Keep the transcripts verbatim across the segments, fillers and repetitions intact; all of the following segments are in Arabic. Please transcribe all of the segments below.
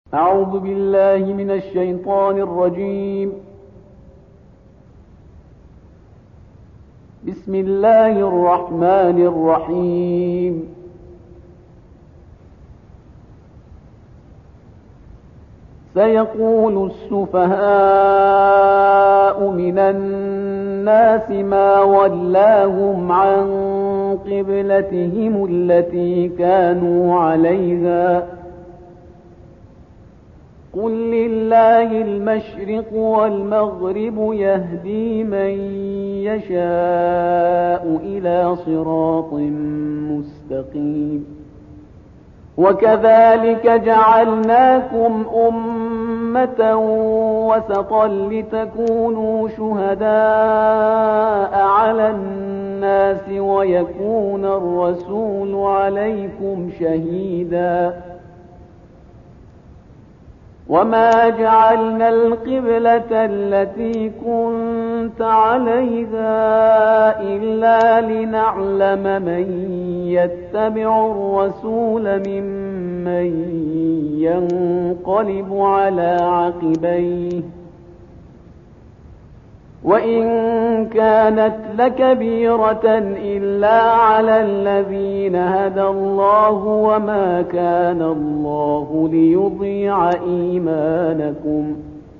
أعوذ بالله من الشيطان الرجيم. بسم الله الرحمن الرحيم. سيقول السفهاء من الناس ما ولاهم عن قبلتهم التي كانوا عليها قل لله المشرق والمغرب يهدي من يشاء إلى صراط مستقيم. وكذلك جعلناكم أمة وسطا لتكونوا شهداء على الناس ويكون الرسول عليكم شهيدا. وما جعلنا القبلة التي كنت عليها إلا لنعلم من يتبع الرسول ممن ينقلب على عقبيه وإن كانت لكبيرة إلا على الذين هدى الله وما كان الله ليضيع إيمانكم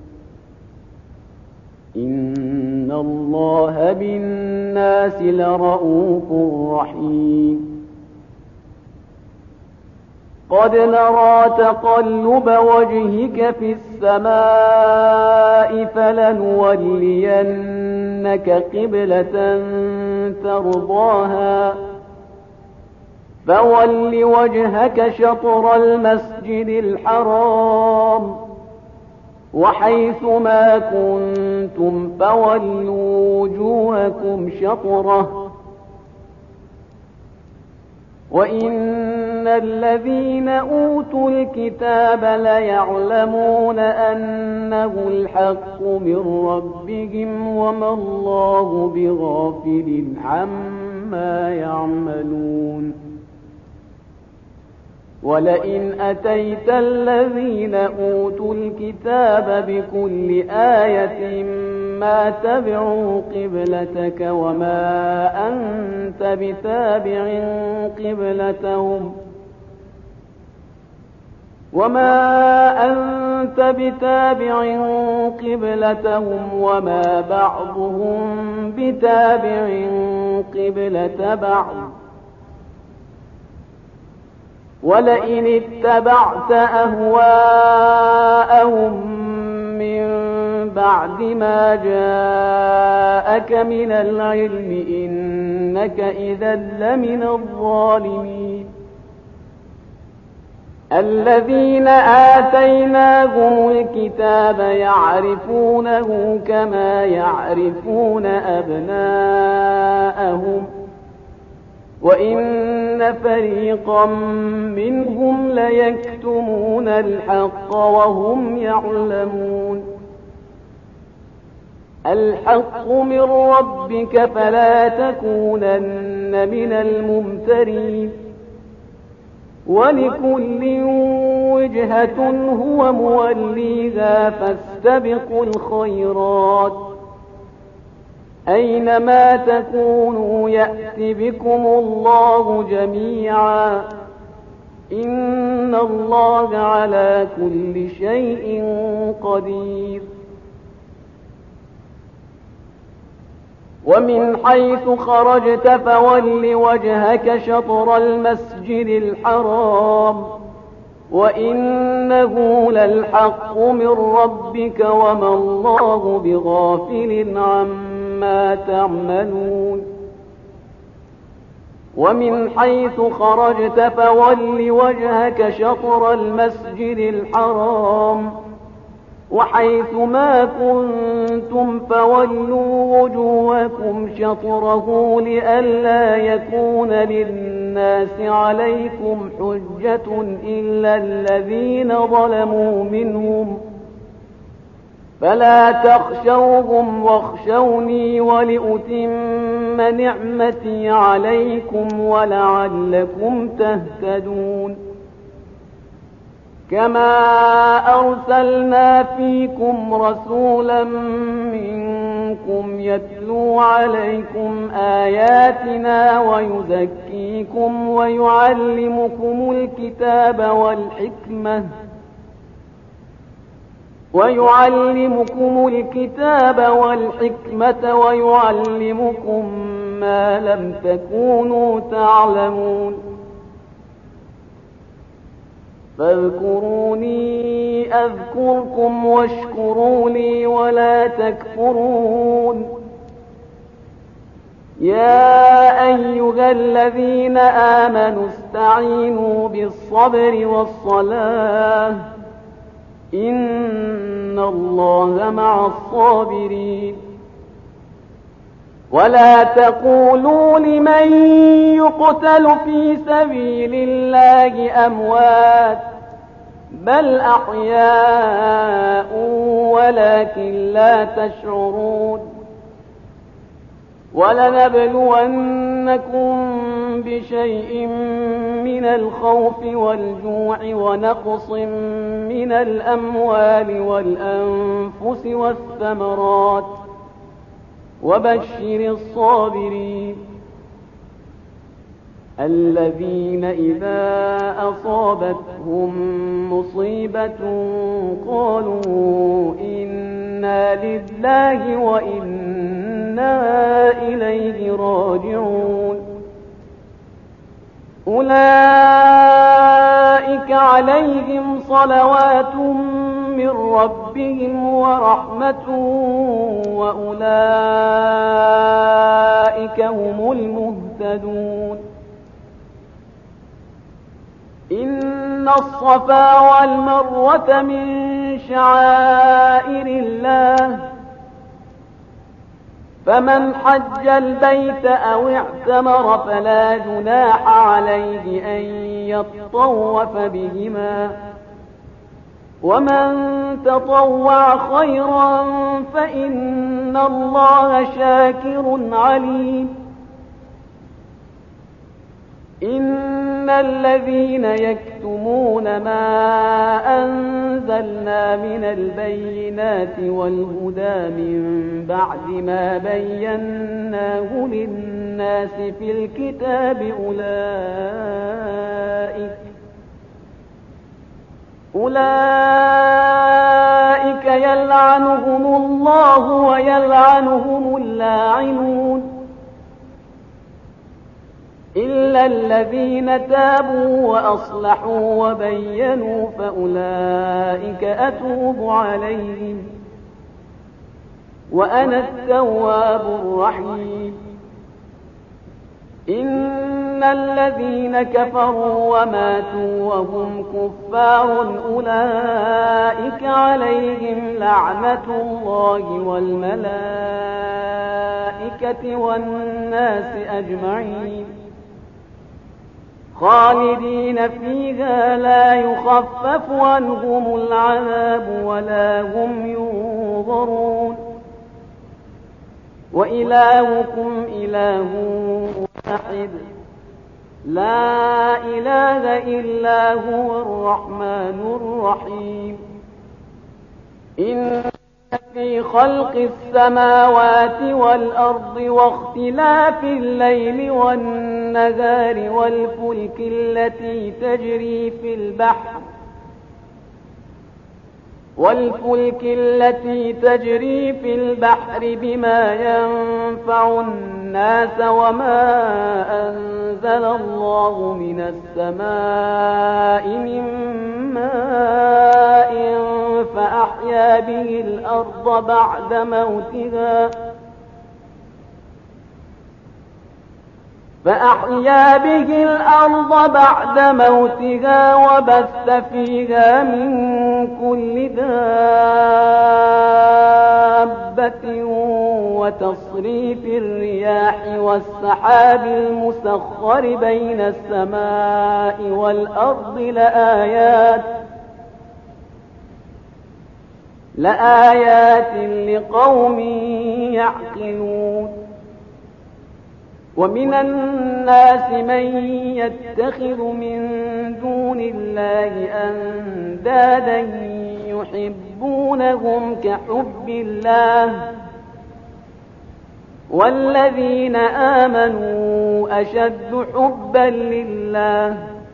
إن الله بالناس لرءوف رحيم. قد نرى تقلب وجهك في السماء فلنولينك قبلة ترضاها فول وجهك شطر المسجد الحرام وحيث ما كنتم فولوا وجوهكم شطره وإن الذين أوتوا الكتاب ليعلمون أنه الحق من ربهم وما الله بغافل عما يعملون. ولئن أتيت الذين أوتوا الكتاب بكل آية ما تبعوا قبلتك وما أنت بتابع قبلتهم وما أنت بتابع قبلتهم وما بعضهم بتابع قبلة بعض ولئن اتبعت أهواءهم من بعد ما جاءك من العلم إنك إذا لمن الظالمين. الذين آتيناهم الكتاب يعرفونه كما يعرفون أبناءهم وإن فريقا منهم ليكتمون الحق وهم يعلمون. الحق من ربك فلا تكونن من الممترين ولكل وجهة هو موليها فاستبقوا الخيرات أينما تكونوا يأت بكم الله جميعا إن الله على كل شيء قدير. ومن حيث خرجت فول وجهك شطر المسجد الحرام وإنه للحق من ربك وما الله بغافل عما تعملون. ومن حيث خرجت فول وجهك شطر المسجد الحرام وحيث ما كنتم فولوا وجوهكم شطره لئلا يكون للناس عليكم حجة إلا الذين ظلموا منهم فلا تخشوهم واخشوني ولأتم نعمتي عليكم ولعلكم تهتدون. كما أرسلنا فيكم رسولا منكم يتلو عليكم آياتنا ويزكيكم ويعلمكم الكتاب والحكمة ويعلمكم الكتاب والحكمة ويعلمكم ما لم تكونوا تعلمون فاذكروني أذكركم واشكروا لي ولا تكفرون يا أيها الذين آمنوا استعينوا بالصبر والصلاة إن الله مع الصابرين ولا تقولوا لمن يقتل في سبيل الله أموات بل أحياء ولكن لا تشعرون ولنبلونكم بشيء من الخوف والجوع ونقص من الأموال والأنفس والثمرات وبشر الصابرين الذين إذا أصابتهم مصيبة قالوا إنا لله وإنا إليه راجعون أولئك عليهم صلوات من ربهم ورحمة وأولئك هم المهتدون إن الصفا والمروة من شعائر الله فمن حج البيت أو اعتمر فلا جناح عليه أن يطوف بهما ومن تطوع خيرا فإن الله شاكر عليم إن الذين يكتمون ما أنزلنا من البينات والهدى من بعد ما بيناه للناس في الكتاب أولئك أولئك يلعنهم الله ويلعنهم اللاعنون إلا الذين تابوا وأصلحوا وبينوا فأولئك أتوب عليهم وأنا التواب الرحيم إن الذين كفروا وماتوا وهم كفار أولئك عليهم لعنة الله والملائكة والناس أجمعين خالدين فيها لا يخفف عنهم العذاب ولا هم ينظرون وإلهكم إله واحد لا إله إلا هو الرحمن الرحيم إن في خلق السماوات والأرض واختلاف الليل والنهار والفلك التي تجري في البحر والفلك التي تجري في البحر بما ينفع الناس وما أنزل الله من السماء من ماء فأحيا به الأرض بعد موتها فأحيا به الأرض بعد موتها وبث فيها من كل دابة وتصريف الرياح والسحاب المسخر بين السماء والأرض لآيات لآيات لقوم يعقلون ومن الناس من يتخذ من دون الله أندادا تحبونهم كحب الله والذين آمنوا أشد حبا لله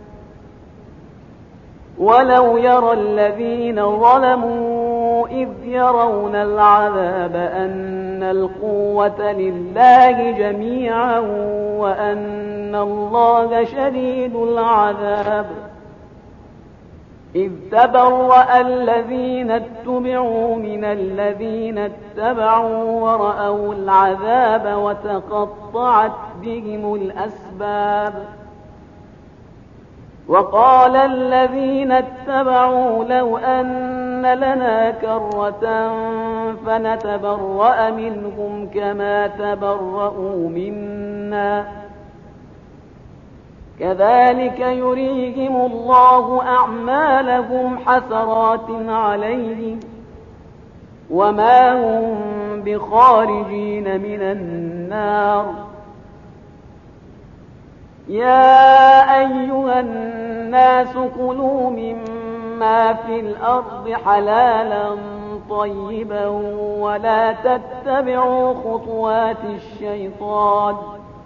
ولو يرى الذين ظلموا إذ يرون العذاب أن القوة لله جميعا وأن الله شديد العذاب إذ تبرأ الذين اتبعوا من الذين اتبعوا ورأوا العذاب وتقطعت بهم الأسباب وقال الذين اتبعوا لو أن لنا كرة فنتبرأ منهم كما تبرأوا منا كذلك يريهم الله أعمالهم حسرات عليهم وما هم بخارجين من النار يا أيها الناس كلوا مما في الأرض حلالا طيبا ولا تتبعوا خطوات الشيطان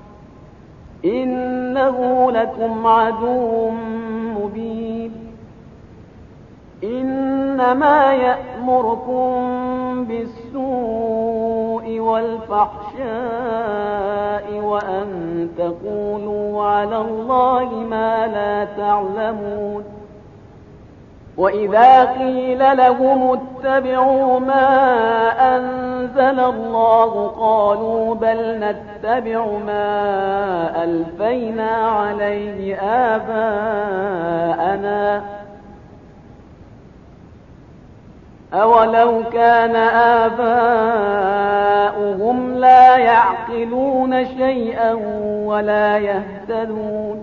إنه لكم عدو مبين إنما يأمركم بالسوء والفحشاء وأن تقولوا على الله ما لا تعلمون وإذا قيل لهم اتبعوا ما أنزل الله قالوا بل نتبع ما ألفينا عليه آباءنا أولو كان آباؤهم لا يعقلون شيئا ولا يهتدون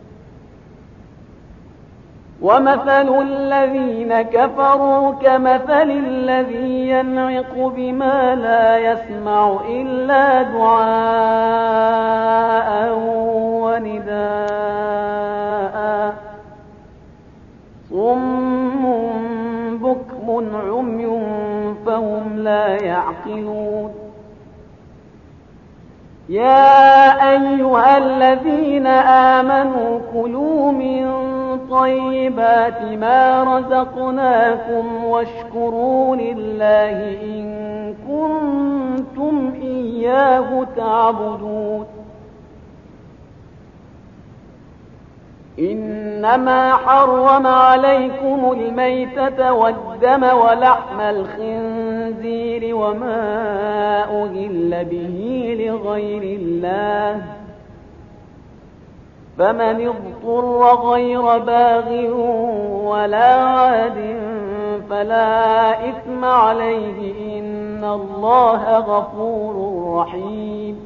ومثل الذين كفروا كمثل الذي ينعق بما لا يسمع إلا دعاء ونداء صم بكم عمي فهم لا يعقلون يا أيها الذين آمنوا كلوا من طيبات ما رزقناكم واشكروا لله إن كنتم إياه تعبدون إنما حرم عليكم الميتة والدم ولحم الخنزير وما أهل به لغير الله فمن اضطر غير باغ ولا عاد فلا إثم عليه إن الله غفور رحيم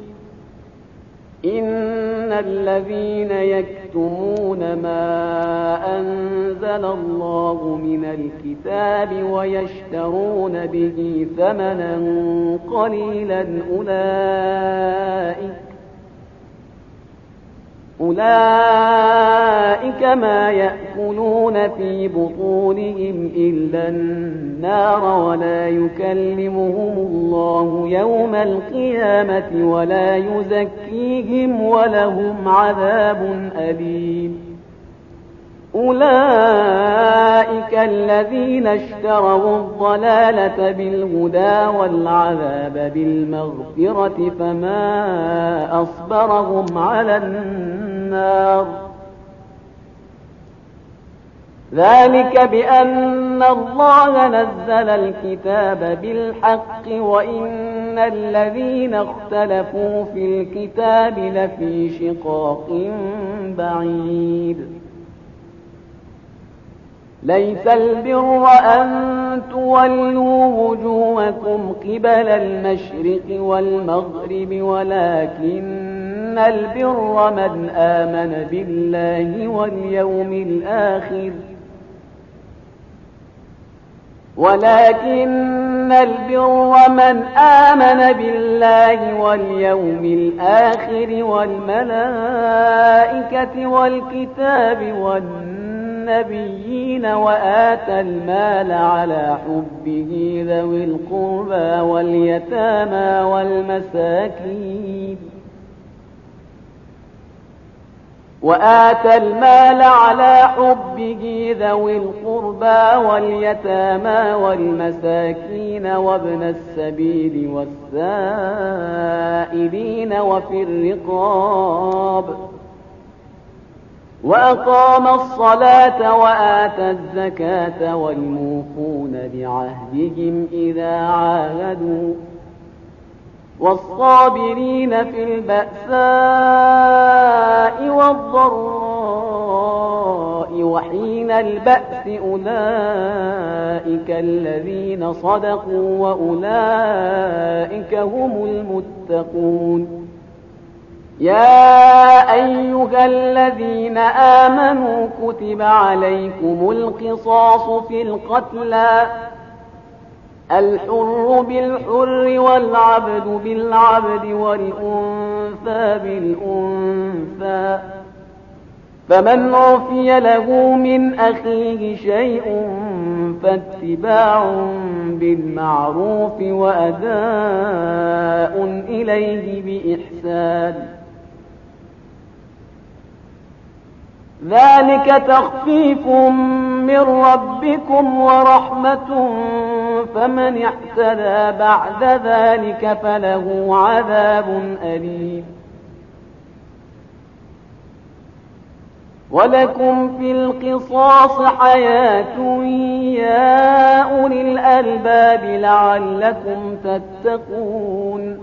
إن الذين يكتمون ما أنزل الله من الكتاب ويشترون به ثمنا قليلا أولئك أولئك ما يأكلون في بطونهم إلا النار ولا يكلمهم الله يوم القيامة ولا يزكيهم ولهم عذاب أليم أولئك الذين اشتروا الضلالة بالهدى والعذاب بالمغفرة فما أصبرهم على النار ذلك بأن الله نزل الكتاب بالحق وإن الذين اختلفوا في الكتاب لفي شقاق بعيد ليس البر أن تولوا وجوهكم قبل المشرق والمغرب ولكن البر من آمن بالله واليوم الآخر ولكن البر من آمن بالله واليوم الآخر والملائكة والكتاب والنبي النبيين وآتى المال على حبه ذوي القربى واليتامى والمساكين وآتى المال على حبه ذوي القربى واليتامى والمساكين وابن السبيل والسائلين وفي الرقاب وأقام الصلاة وآتى الزكاة والموفون بعهدهم إذا عاهدوا والصابرين في البأساء والضراء وحين البأس أولئك الذين صدقوا وأولئك هم المتقون. يا أيها الذين آمنوا كتب عليكم القصاص في القتلى الحر بالحر والعبد بالعبد والأنثى بالأنثى فمن عفي له من أخيه شيء فاتباع بالمعروف وأداء إليه بإحسان ذلك تخفيف من ربكم ورحمة فمن اعتدى بعد ذلك فله عذاب أليم. ولكم في القصاص حياة يا أولي الألباب لعلكم تتقون.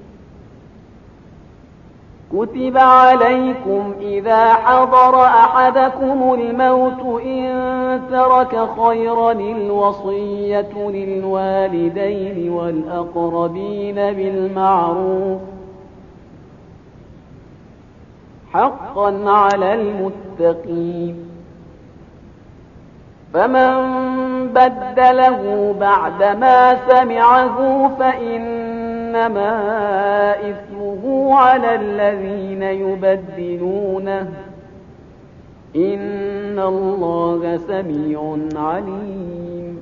كتب عليكم إذا حضر أحدكم الموت إن ترك خيرا الوصية للوالدين والأقربين بالمعروف حقا على المتقين. فمن بدله بعدما سمعه فإنما إثمه على الذين يبدلونه إن الله سميع عليم.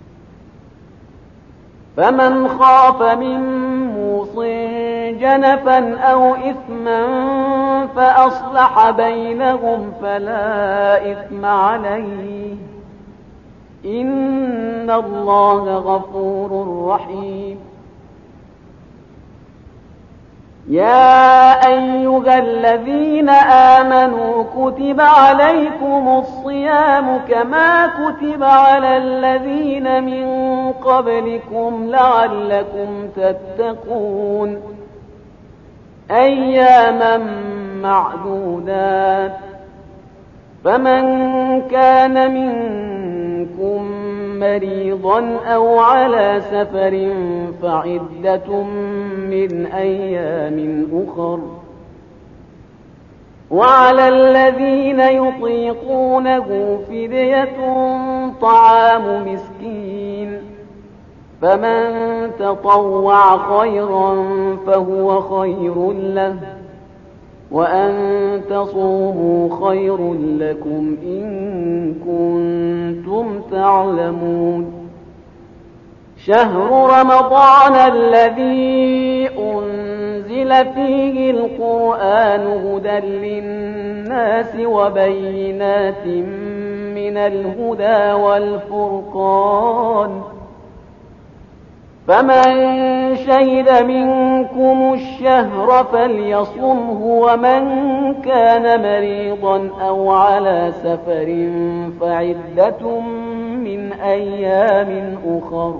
فمن خاف من موص جنفا أو إثما فأصلح بينهم فلا إثم عليه إن الله غفور رحيم. يا أيها الذين آمنوا كتب عليكم الصيام كما كتب على الذين من قبلكم لعلكم تتقون أياما معدودات. فمن كان منكم مريضا أو على سفر فعدة من أيام أخر وعلى الذين يطيقونه فدية طعام مسكين فمن تطوع خيرا فهو خير له وأن تصوموا خير لكم إن كنتم تعلمون. شهر رمضان الذي أنزل فيه القرآن هدى للناس وبينات من الهدى والفرقان فمن شهد منكم الشهر فليصمه ومن كان مريضا أو على سفر فعدة من أيام أخر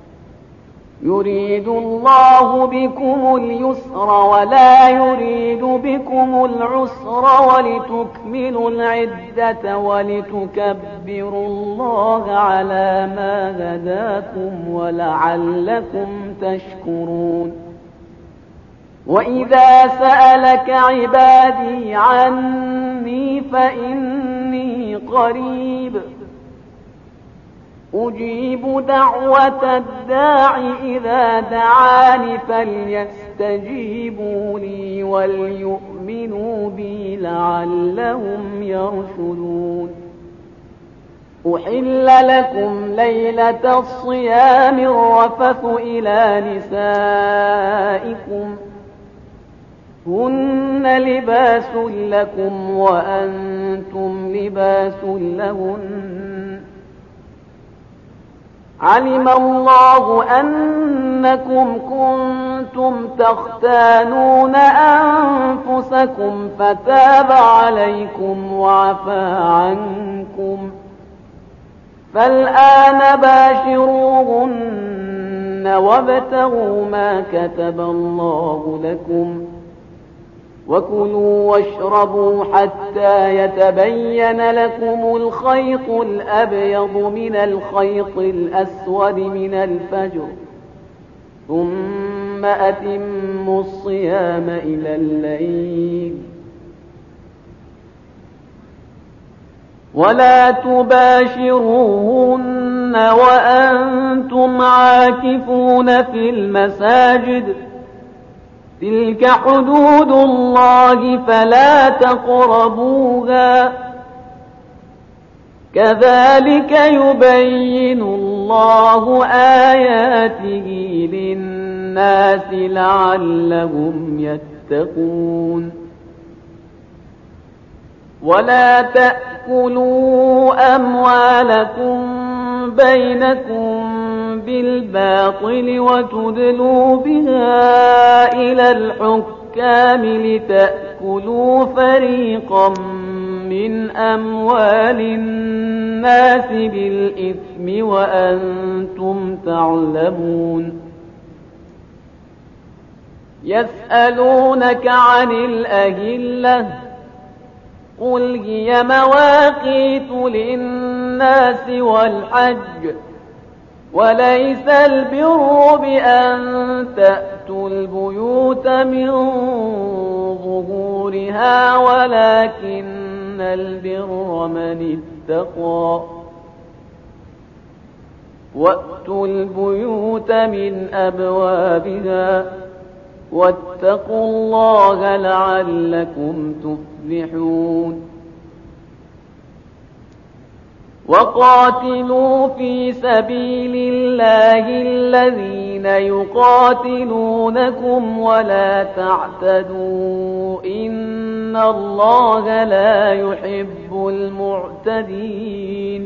يريد الله بكم اليسر ولا يريد بكم العسر ولتكملوا العدة ولتكبروا الله على ما هداكم ولعلكم تشكرون. وإذا سألك عبادي عني فإني قريب أجيب دعوة الداع إذا دعاني فليستجيبوا لي وليؤمنوا بي لعلهم يرشدون. أحل لكم ليلة الصيام الرفث إلى نسائكم هن لباس لكم وأنتم لباس لهن علم الله أنكم كنتم تختانون أنفسكم فتاب عليكم وعفى عنكم فالآن باشروهن وابتغوا ما كتب الله لكم وكلوا واشربوا حتى يتبين لكم الخيط الأبيض من الخيط الأسود من الفجر ثم أتموا الصيام إلى الليل ولا تباشروهن وأنتم عاكفون في المساجد تلك حدود الله فلا تقربوها كذلك يبين الله آياته للناس لعلهم يتقون ولا تأكلوا أموالكم بينكم بالباطل وتدلوا بها إلى الحكام لتأكلوا فريقا من أموال الناس بالإثم وأنتم تعلمون يسألونك عن الأهلة قل هي مواقيت للناس والحج وليس البر بأن تأتوا البيوت من ظهورها ولكن البر من اتقى وأتوا البيوت من أبوابها واتقوا الله لعلكم تفلحون وقاتلوا في سبيل الله الذين يقاتلونكم ولا تعتدوا إن الله لا يحب المعتدين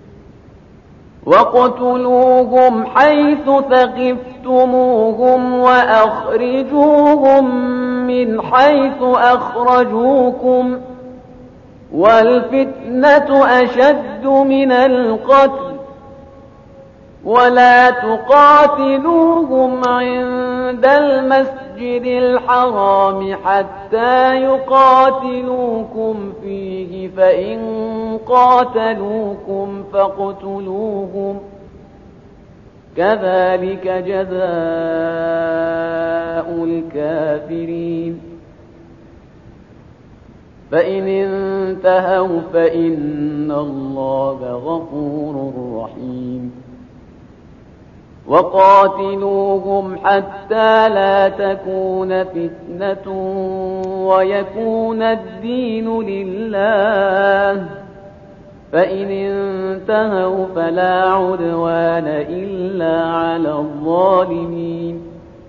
واقتلوهم حيث ثقفتموهم وأخرجوهم من حيث أخرجوكم والفتنة أشد من القتل ولا تقاتلوهم عند المسجد الحرام حتى يقاتلوكم فيه فإن قاتلوكم فاقتلوهم كذلك جزاء الكافرين فإن انتهوا فإن الله غفور رحيم وقاتلوهم حتى لا تكون فتنة ويكون الدين لله فإن انتهوا فلا عدوان إلا على الظالمين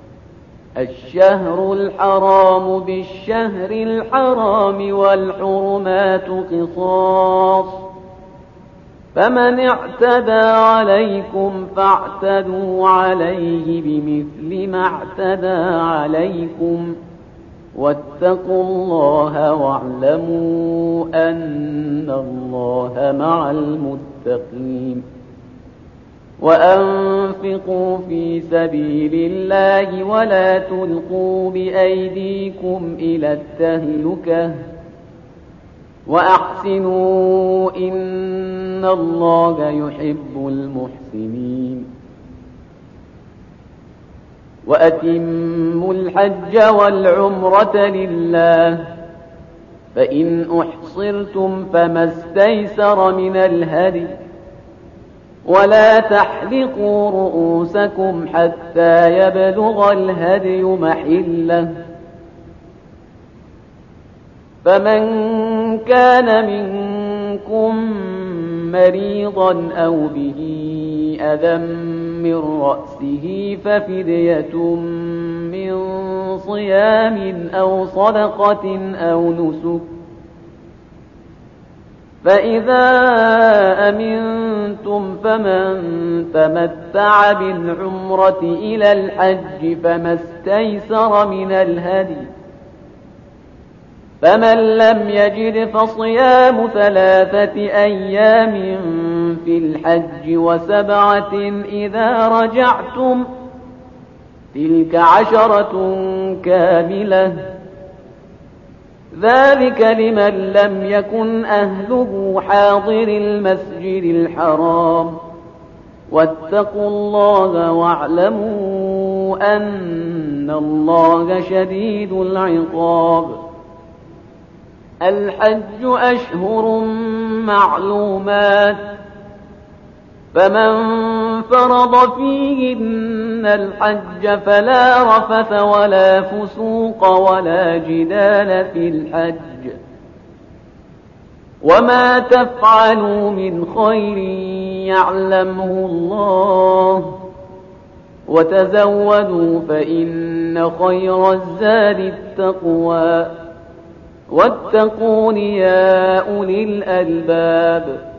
الشهر الحرام بالشهر الحرام والحرمات قصاص فمن اعتدى عليكم فاعتدوا عليه بمثل ما اعتدى عليكم واتقوا الله واعلموا أن الله مع المتقين وأنفقوا في سبيل الله ولا تلقوا بأيديكم إلى التهلكة وأحسنوا إن الله يحب المحسنين وأتموا الحج والعمرة لله فإن أحصرتم فما استيسر من الهدي ولا تحلقوا رؤوسكم حتى يبلغ الهدي محله فمن كان منكم مريضا أو به أذى من رأسه ففدية من صيام أو صدقة أو نسك. فإذا أمنتم فمن تمتع بالعمرة إلى الحج فما استيسر من الهدي، فمن لم يجد فصيام ثلاثة أيام في الحج وسبعة إذا رجعتم، تلك عشرة كاملة، ذلك لمن لم يكن أهله حاضر المسجد الحرام. واتقوا الله واعلموا أن الله شديد العقاب. الحج أشهر معلومات، فمن فرض فيهن الحج فلا رفث ولا فسوق ولا جدال في الحج، وما تفعلوا من خير يعلمه الله، وتزودوا فإن خير الزاد التقوى، واتقون يا أولي الألباب.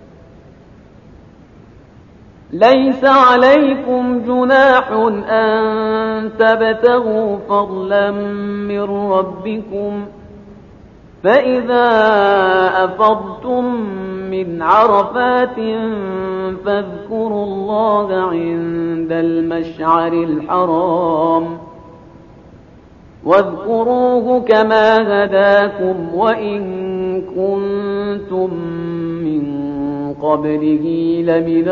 ليس عليكم جناح أن تبتغوا فضلا من ربكم، فإذا أفضتم من عرفات فاذكروا الله عند المشعر الحرام، واذكروه كما هداكم وإن كنتم من قبله لمن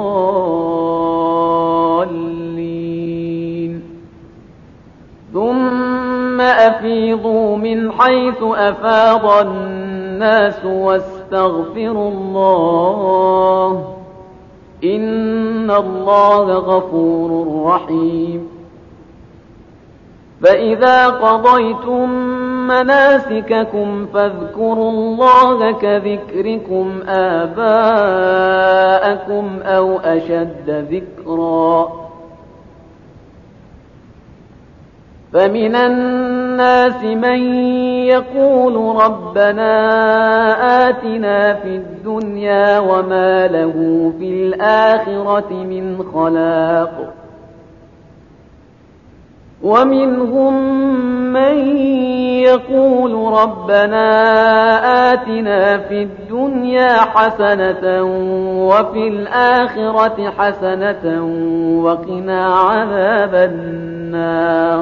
الضالين. ثم أفيضوا من حيث أفاض الناس واستغفروا الله، إن الله غفور رحيم. فإذا قضيتم مناسككم فاذكروا الله كذكركم آباءكم أو أشد ذكرا. فمن الناس من يقول ربنا آتنا في الدنيا وما له في الآخرة من خلاق، ومنهم من يقول ربنا آتنا في الدنيا حسنة وفي الآخرة حسنة وقنا عذاب النار.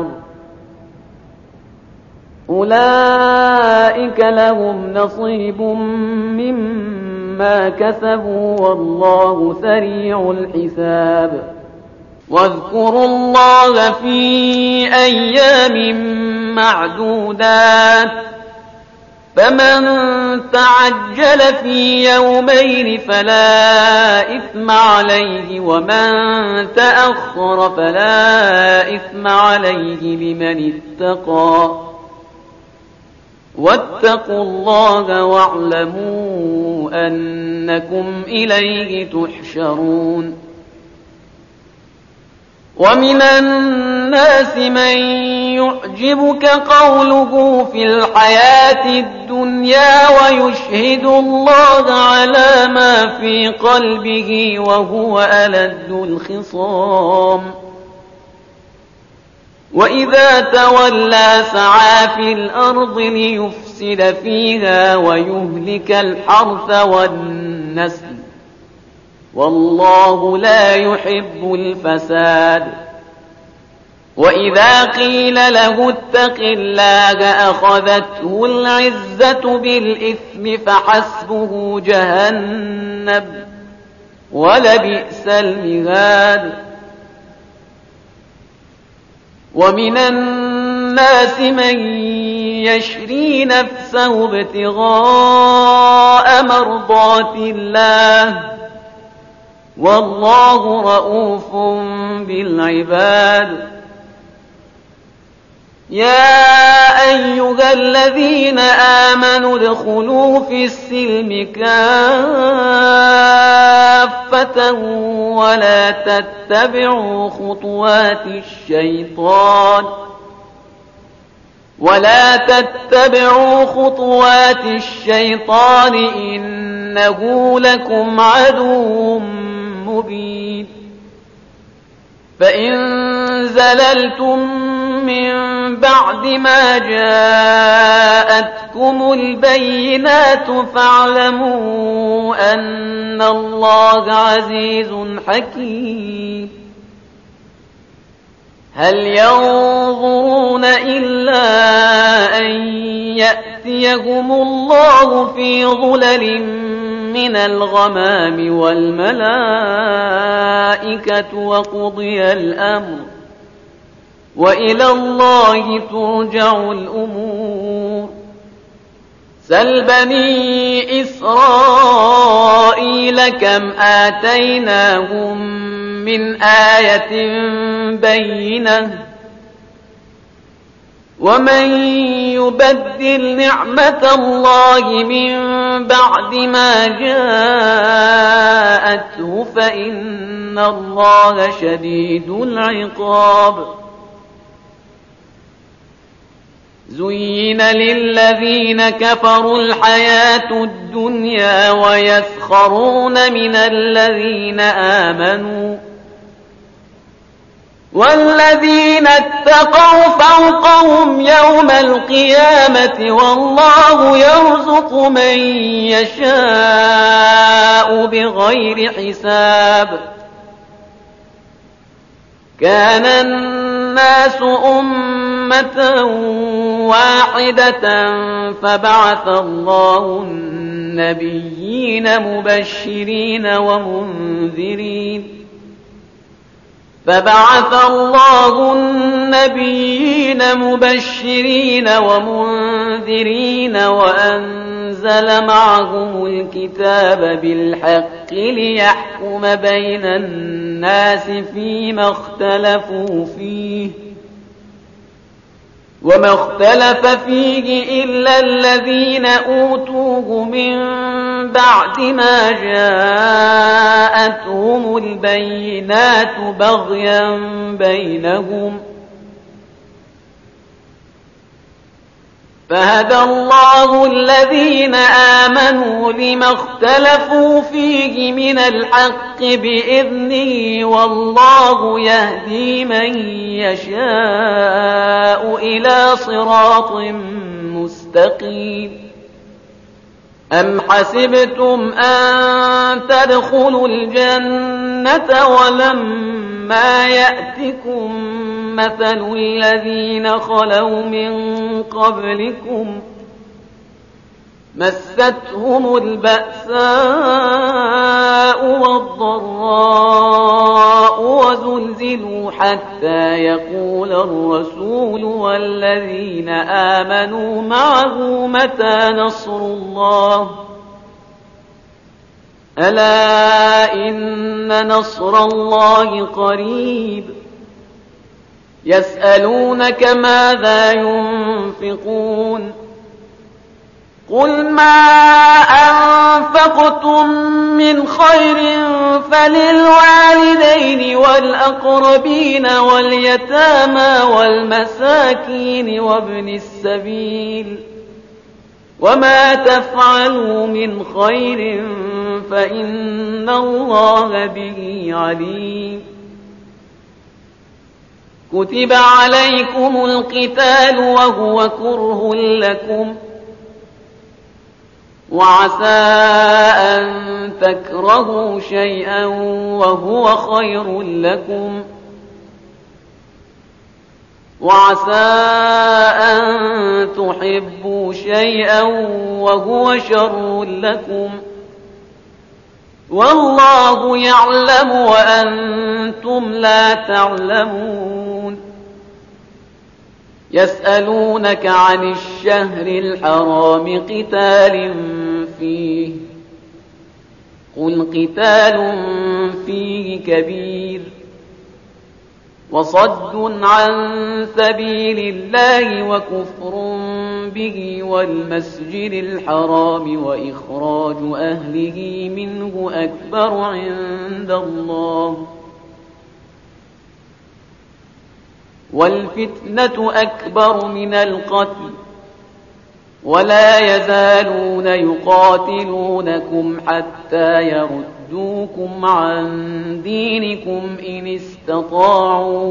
أولئك لهم نصيب مما كسبوا والله سريع الحساب. واذكروا الله في أيام معدودات، فمن تعجل في يومين فلا إثم عليه، ومن تأخر فلا إثم عليه لمن اتقى. واتقوا الله واعلموا أنكم إليه تحشرون. ومن الناس من يعجبك قوله في الحياة الدنيا ويشهد الله على ما في قلبه وهو ألد الخصام، وإذا تولى سعى في الأرض ليفسد فيها ويهلك الحرث والنسل، والله لا يحب الفساد. وإذا قيل له اتق الله أخذته العزة بالإثم فحسبه جهنم ولبئس المهاد. ومن الناس من يشري نفسه ابتغاء مرضات الله، والله رؤوف بالعباد. يا أيها الذين آمنوا ادخلوا في السلم كافة ولا تتبعوا خطوات الشيطان ولا تتبعوا خطوات الشيطان إنه لكم عدو مبين. فإن زللتم من بعد ما جاءتكم البينات فاعلموا أن الله عزيز حكيم. هل ينظرون إلا أن يأتيهم الله في ظلل من الغمام والملائكة وقضي الأمر وإلى الله ترجع الأمور. سل بني إسرائيل كم آتيناهم من آية بينة ومن يبدل نعمة الله من بعد ما جاءته فإن الله شديد العقاب. زين للذين كفروا الحياة الدنيا ويسخرون من الذين آمنوا والذين اتقوا فوقهم يوم القيامة والله يرزق من يشاء بغير حساب. كان الناس أمة واحدة فبعث الله النبيين مبشرين ومنذرين فبعث الله النبيين مبشرين ومنذرين وأنزل معهم الكتاب بالحق ليحكم بين الناس فيما اختلفوا فيه وما اختلف فيه إلا الذين أوتوه من بعد ما جاءتهم البينات بغيا بينهم فهدى الله الذين آمنوا لما اختلفوا فيه من الحق بإذنه والله يهدي من يشاء إلى صراط مستقيم. أم حسبتم أن تدخلوا الجنة ولما يأتكم مثل الذين خلوا من قبلكم مستهم البأساء والضراء وزلزلوا حتى يقول الرسول والذين آمنوا معه متى نصر الله ألا إن نصر الله قريب. يسألونك ماذا ينفقون قل ما أنفقتم من خير فللوالدين والأقربين واليتامى والمساكين وابن السبيل وما تفعلوا من خير فإن الله به عليم. كتب عليكم القتال وهو كره لكم وعسى أن تكرهوا شيئا وهو خير لكم وعسى أن تحبوا شيئا وهو شر لكم والله يعلم وأنتم لا تعلمون. يسألونك عن الشهر الحرام قتال فيه قل قتال فيه كبير وصد عن سبيل الله وكفر به والمسجد الحرام وإخراج أهله منه أكبر عند الله والفتنة أكبر من القتل ولا يزالون يقاتلونكم حتى يردوكم عن دينكم إن استطاعوا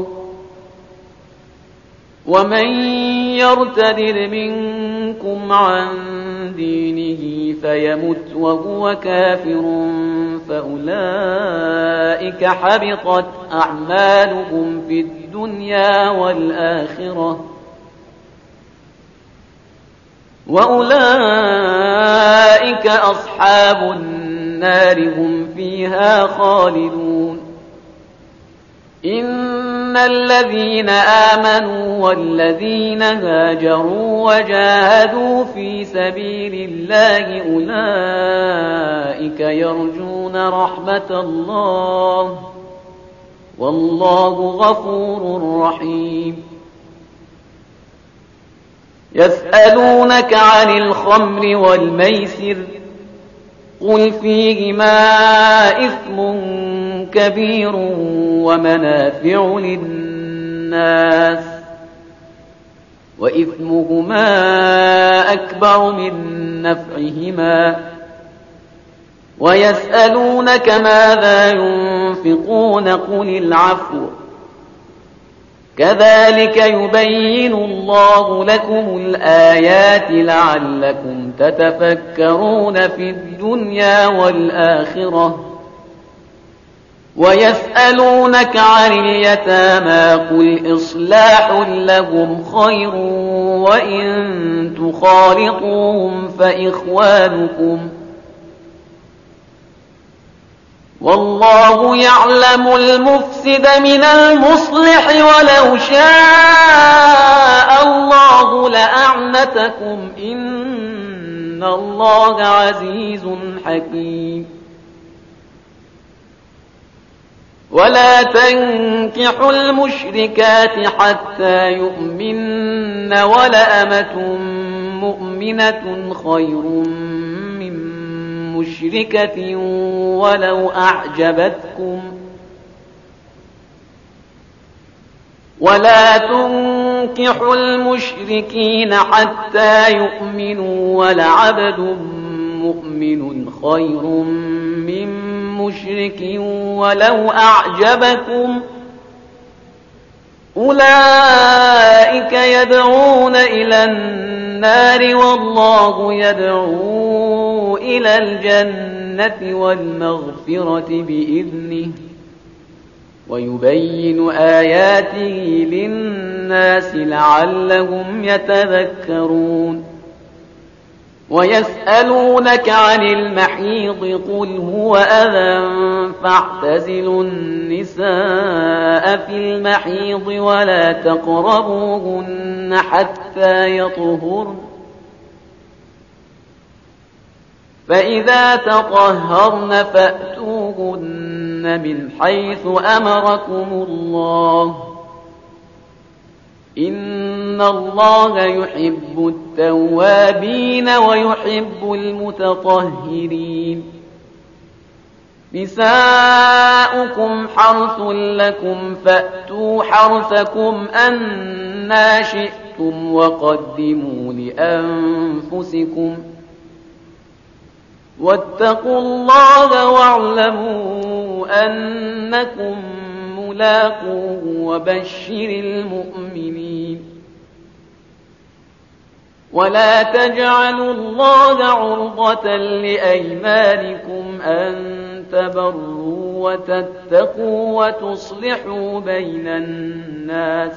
ومن يرتد منكم عن دينه فيمت وهو كافر فأولئك حبطت أعمالهم في الدنيا والآخرة وأولئك أصحاب النار هم فيها خالدون إن الذين آمنوا والذين هاجروا وجاهدوا في سبيل الله أولئك يرجون رحمة الله والله غفور رحيم يسألونك عن الخمر والميسر قل فيهما إثم كبير ومنافع للناس وإثمهما أكبر من نفعهما ويسألونك ماذا ينفقون قل العفو كذلك يبين الله لكم الآيات لعلكم تتفكرون في الدنيا والآخرة ويسألونك عن اليتامى قل إصلاح لهم خير وإن تخالطوهم فإخوانكم والله يعلم المفسد من المصلح ولو شاء الله لأعنتكم إن الله عزيز حكيم ولا تنكحوا المشركات حتى يؤمن ولأمة مؤمنة خير مشركة ولو أعجبتكم ولا تنكحوا المشركين حتى يؤمنوا ولعبد مؤمن خير من مشرك ولو أعجبكم أولئك يدعون إلى النار والله يدعو إلى الجنة والمغفرة بإذنه ويبين آياته للناس لعلهم يتذكرون ويسألونك عن المحيض قل هو أذى فاعتزلوا النساء في المحيض ولا تقربوهن حتى يطهرن فإذا تطهرن فأتوهن من حيث أمركم الله إن الله يحب التوابين ويحب المتطهرين نساؤكم حرث لكم فأتوا حرثكم أنى شئتم وقدموا لأنفسكم واتقوا الله واعلموا أنكم ملاقوه وبشر المؤمنين ولا تجعلوا الله عرضة لأيمانكم أن تبروا وتتقوا وتصلحوا بين الناس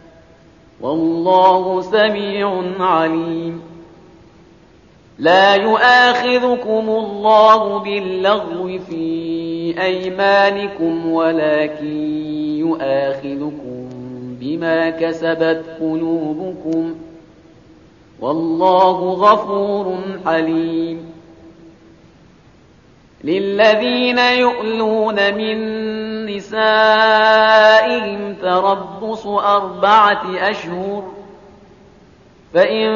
والله سميع عليم لا يؤاخذكم الله باللغو في أيمانكم ولكن يؤاخذكم بما كسبت قلوبكم والله غفور حليم للذين يؤلون من نسائهم نسائهم تربص أربعة أشهر فإن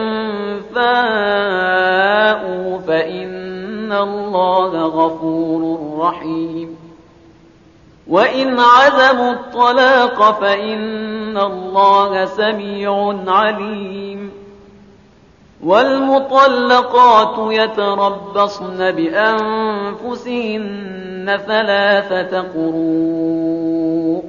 فاءوا فإن الله غفور رحيم وإن عزموا الطلاق فإن الله سميع عليم والمطلقات يتربصن بأنفسهن ثلاثة قروء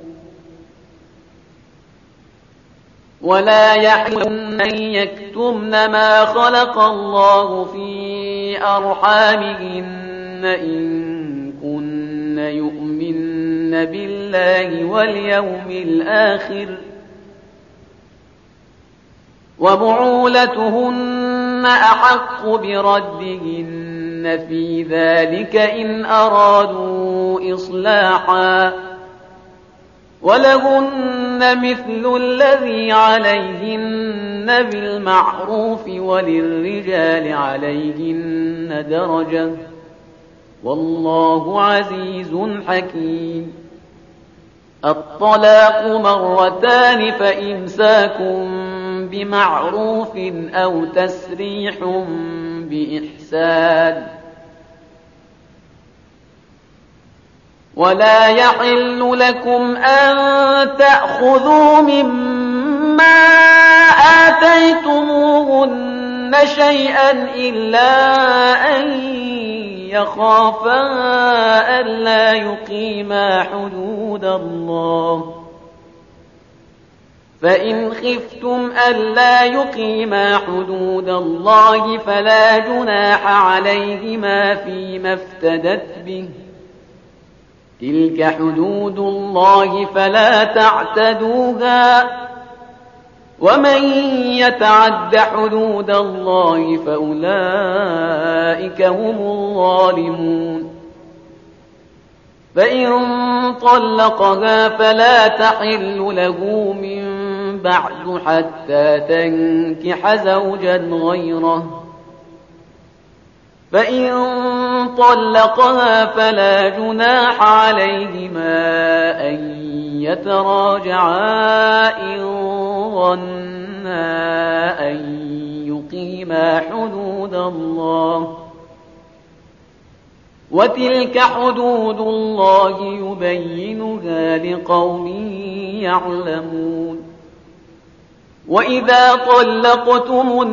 ولا يحل أن يكتمن ما خلق الله في أرحامهن إن كن يؤمن بالله واليوم الآخر وبعولتهن أحق بردهن في ذلك إن أرادوا إصلاحا ولهن مثل الذي عليهن بالمعروف وللرجال عليهن درجة والله عزيز حكيم الطلاق مرتان فإمساك بمعروف أو تسريح بإحسان ولا يحل لكم أن تأخذوا مما آتيتموهن شيئا إلا أن يخافا ألا يقيما حدود الله فإن خفتم ألا يقيما حدود الله فلا جناح عليهما فيما افتدت به تلك حدود الله فلا تعتدوها ومن يتعد حدود الله فأولئك هم الظالمون فإن طلقها فلا تحل له من بعد حتى تنكح زوجا غيره فإن طلقها فلا جناح عليهما أن يتراجعا إن ظنا أن يقيما حدود الله وتلك حدود الله يبينها لقوم يعلمون وإذا طلقتم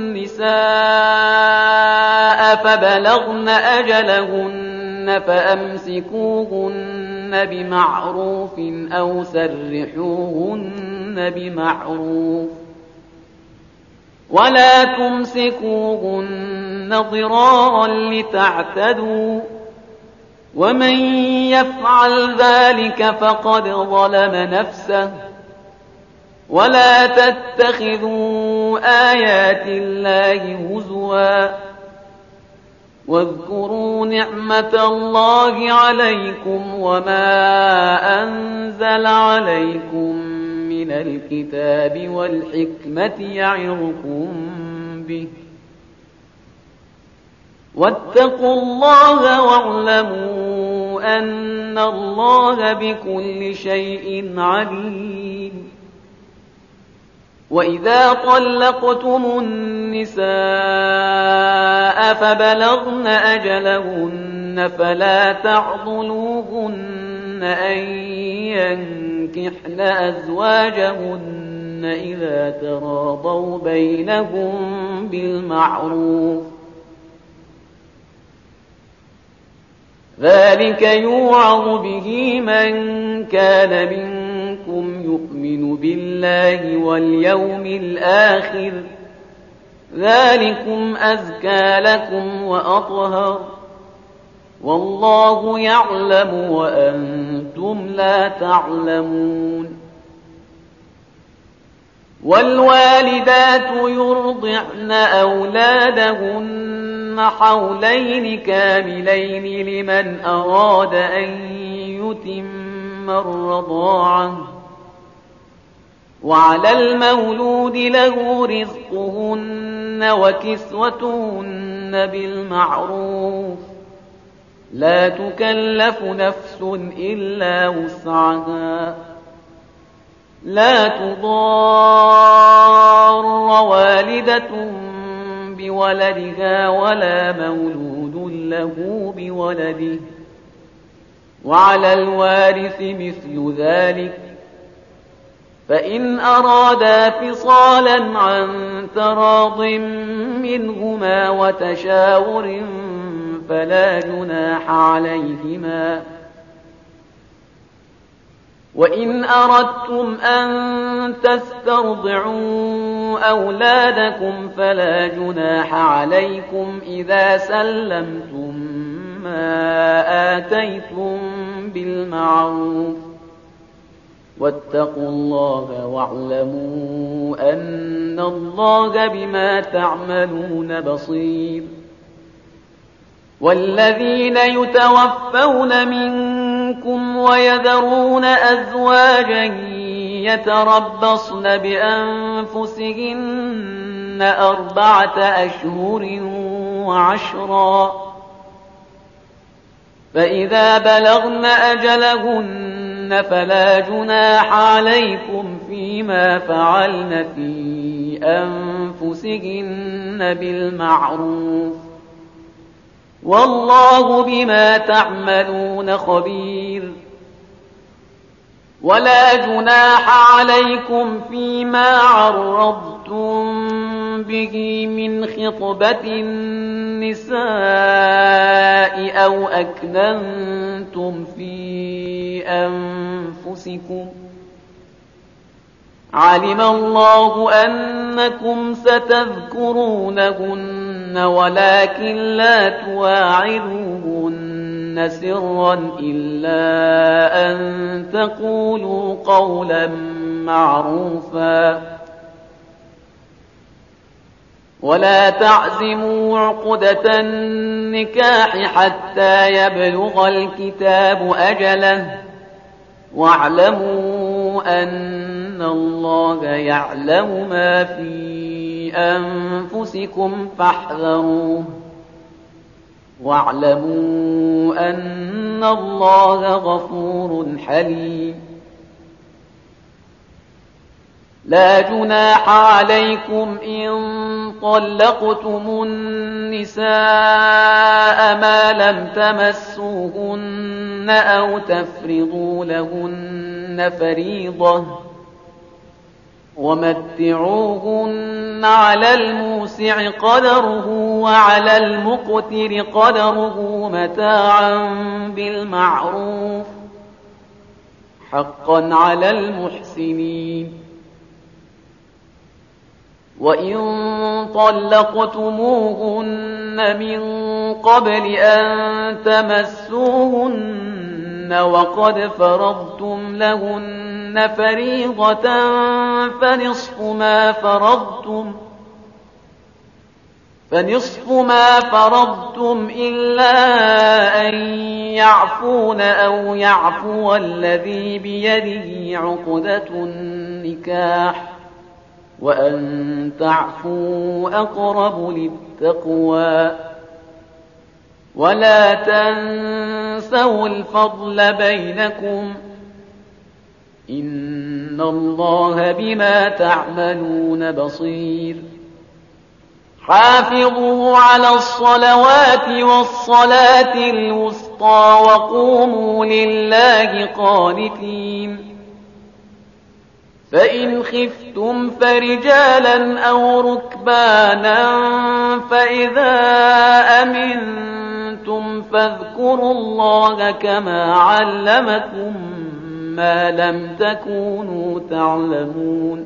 النساء فبلغن أجلهن فأمسكوهن بمعروف أو سرحوهن بمعروف ولا تمسكوهن ضرارا لتعتدوا ومن يفعل ذلك فقد ظلم نفسه ولا تتخذوا آيات الله هزوا واذكروا نعمة الله عليكم وما أنزل عليكم من الكتاب والحكمة يعظكم به واتقوا الله واعلموا أن الله بكل شيء عليم وإذا طلقتم النساء فبلغن أجلهن فلا تعضلوهن أن ينكحن أزواجهن إذا تراضوا بينهم بالمعروف ذلك يوعظ به من كان منكم يؤمن بالله واليوم الآخر ذلكم أزكى لكم وأطهر والله يعلم وأنتم لا تعلمون والوالدات يرضعن أولادهن حولين كاملين لمن أراد أن يتم الرضاعة وعلى المولود له رزقهن وكسوتهن بالمعروف لا تكلف نفس إلا وسعها لا تضار والدة بولدها ولا مولود له بولده، وعلى الوارث مثل ذلك، فإن أرادا فصالا عن تراض منهما وتشاور فلا جناح عليهما. وإن أردتم أن تسترضعوا أولادكم فلا جناح عليكم إذا سلمتم ما آتيتم بالمعروف، واتقوا الله واعلموا أن الله بما تعملون بصير. والذين يتوفون منكم ويذرون أزواجا يتربصن بأنفسهن أربعة أشهر وعشرا، فإذا بلغن أجلهن فلا جناح عليكم فيما فعلن في أنفسهن بالمعروف، والله بما تعملون خبير. ولا جناح عليكم فيما عرضتم به من خطبة النساء أو أكننتم في أنفسكم، علم الله أنكم ستذكرونهن ولكن لا تواعدوهن سرا إلا أن تقولوا قولا معروفا، ولا تعزموا عقدة النكاح حتى يبلغ الكتاب أجله، واعلموا أن الله يعلم ما في أنفسكم فاحذروه، واعلموا أن الله غفور حليم. لا جناح عليكم إن طلقتم النساء ما لم تمسوهن أو تفرضوا لهن فريضة، ومتعوهن على الموسع قدره وعلى المقتر قدره متاعا بالمعروف، حقا على المحسنين. وإن طلقتموهن من قبل أن تمسوهن وقد فرضتم لهن فريضة فنصف ما فرضتم فنصف ما فرضتم إلا أن يعفون أو يعفو الذي بيده عقدة النكاح، وأن تعفوا أقرب للتقوى. ولا تنسوا الفضل بينكم، إن الله بما تعملون بصير. حافظوا على الصلوات والصلاة الوسطى وقوموا لله قانتين. فإن خفتم فرجالا أو ركبانا فإذا أمنتم فاذكروا الله كما علمكم ما لم تكونوا تعلمون.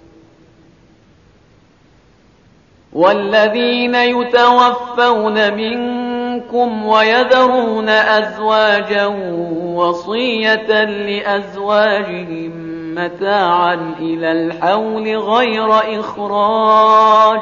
والذين يتوفون منكم ويذرون أزواجا وصية لأزواجهم متاعا إلى الحول غير إخراج،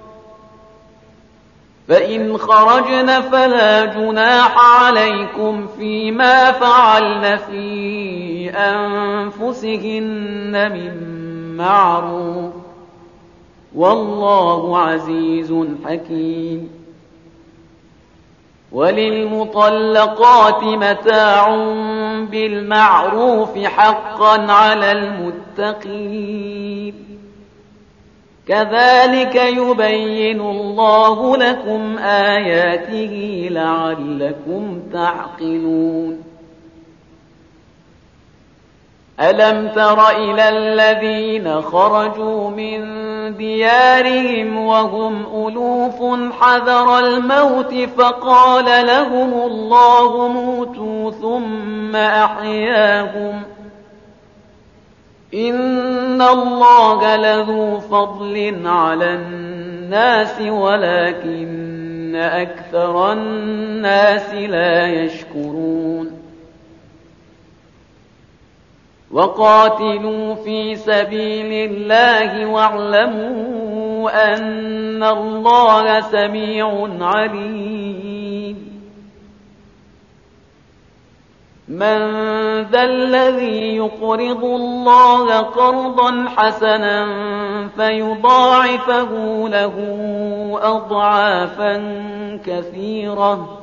فإن خرجن فلا جناح عليكم فيما فعلن في أنفسهن من معروف، والله عزيز حكيم. وللمطلقات متاع بالمعروف حقا على المتقين كذلك يبين الله لكم آياته لعلكم تعقلون ألم تر إلى الذين خرجوا من ديارهم وهم ألوف حذر الموت فقال لهم الله موتوا ثم أحياهم إن الله لذو فضل على الناس ولكن أكثر الناس لا يشكرون وقاتلوا في سبيل الله واعلموا أن الله سميع عليم من ذا الذي يقرض الله قرضا حسنا فيضاعفه له أضعافا كثيرة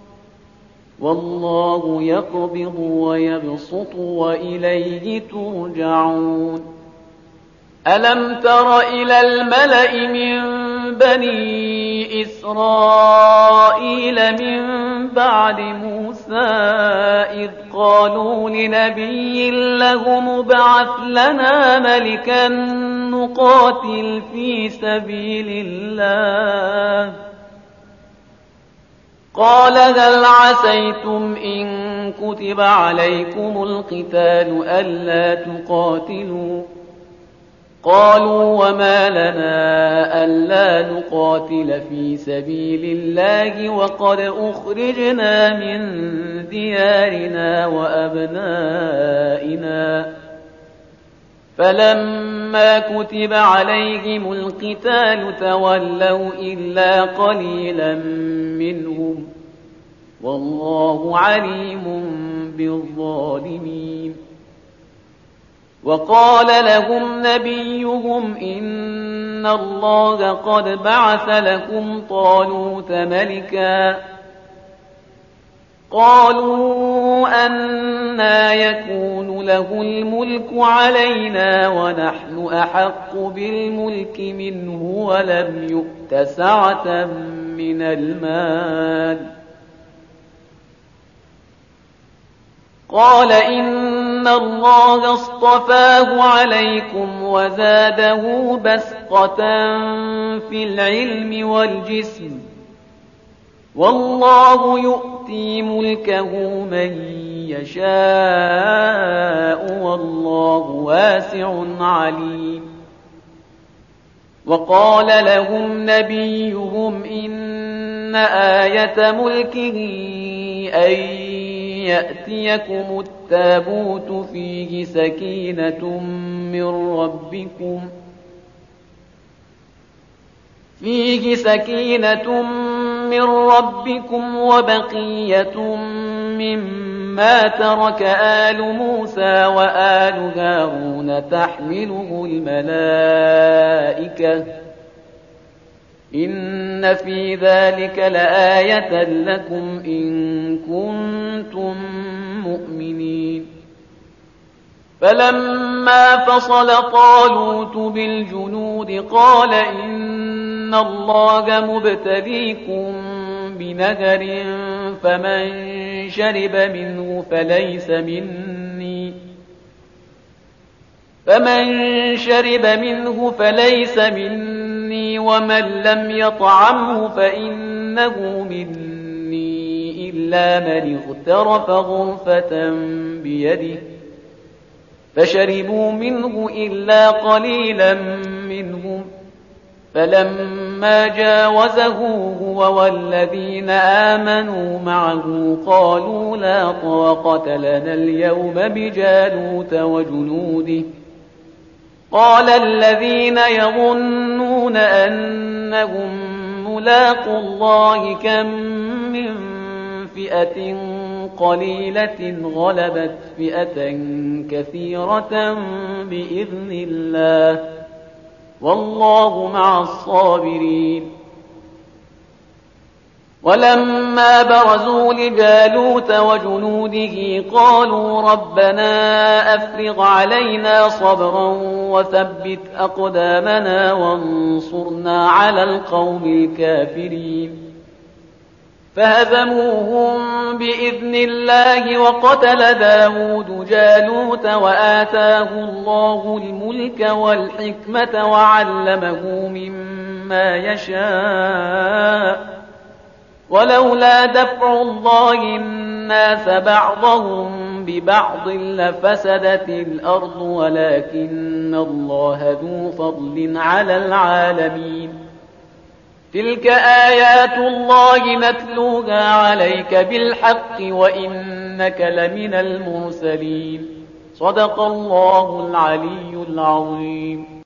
والله يقبض ويبسط وإليه ترجعون ألم تر إلى الملأ من بني إسرائيل من بعد موسى إذ قالوا لنبي له مبعث لنا ملكا نقاتل في سبيل الله قال هل عسيتم إن كتب عليكم القتال ألا تقاتلوا قالوا وما لنا ألا نقاتل في سبيل الله وقد أخرجنا من ديارنا وأبنائنا فلما كتب عليهم القتال تولوا إلا قليلا منهم والله عليم بالظالمين وقال لهم نبيهم إن الله قد بعث لكم طالوت ملكا قالوا أنى يكون له الملك علينا ونحن أحق بالملك منه ولم يؤت سعة من المال قال إن الله اصطفاه عليكم وزاده بسطة في العلم والجسم والله يؤتي ملكه من يشاء والله واسع عليم وقال لهم نبيهم إن آية ملكه أن يأتيكم التابوت فيه سكينة من ربكم فيه سكينة من ربكم وبقية مما ترك آل موسى وآل هارون تحمله الملائكة إن في ذلك لآية لكم إن كنتم مؤمنين فلما فصل طالوت بالجنود قال إن الله مبتليكم بنهر فمن شرب منه فليس مني فمن شرب منه فليس مني ومن لم يطعمه فإنه مني إلا من اغترف غرفة بيده فشربوا منه إلا قليلا منهم فلما جاوزه هو والذين آمنوا معه قالوا لا طاقة لنا اليوم بجالوت وجنوده قال الذين يظنون أنهم ملاقوا الله كم من فئة قليلة غلبت فئة كثيرة بإذن الله والله مع الصابرين ولما برزوا لجالوت وجنوده قالوا ربنا أفرغ علينا صبرا وثبت أقدامنا وانصرنا على القوم الكافرين فهزموهم بإذن الله وقتل داود جالوت وآتاه الله الملك والحكمة وعلمه مما يشاء ولولا دفع الله الناس بعضهم ببعض لفسدت الأرض ولكن الله ذو فضل على العالمين تلك آيات الله نتلوها عليك بالحق وإنك لمن المرسلين صدق الله العلي العظيم.